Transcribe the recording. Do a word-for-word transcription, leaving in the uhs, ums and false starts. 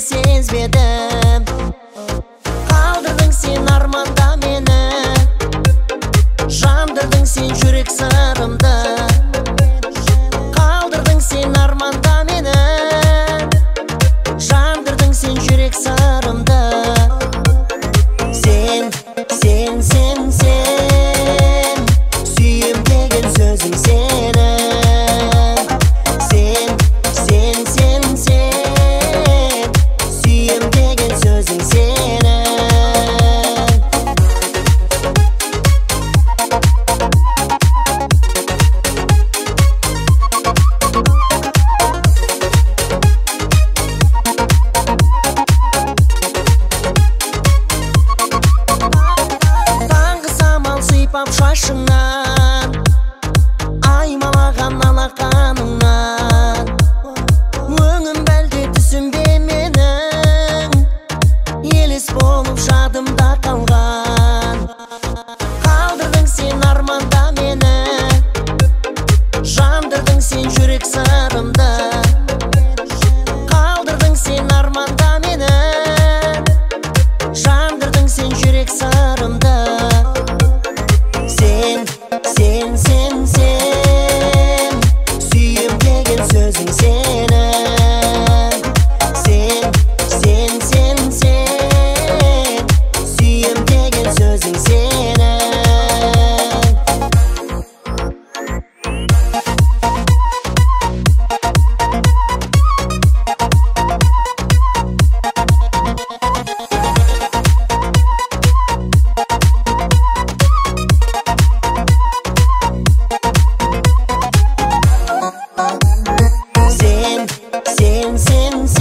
сезбедім. Қалдырдың сен арманда мені, жандырдың сен жүрек сырымды. Қалдырдың сен арманда мені, жандырдың сен жүрек сырымды. Сен, сен, сен, сен, сүйем деген сөзің сені. Сен, сен, сен, сен, сүйем деген сөзің сені. Шашыңнан, аймалаған алақаныңнан, өңім бәлде түсінбе менің, елес болып жадымда қалған. Қалдырдың сен арманда мені, жандырдың сен жүрек сырымды. Қалдырдың сен арманда мені, жандырдың сен жүрек сырымды. Сен, сен, сен, сен, сүйем деген сөзің сені. Сен, сен, сен, сен, сүйем деген сөзің сені. Sen, sen, sen,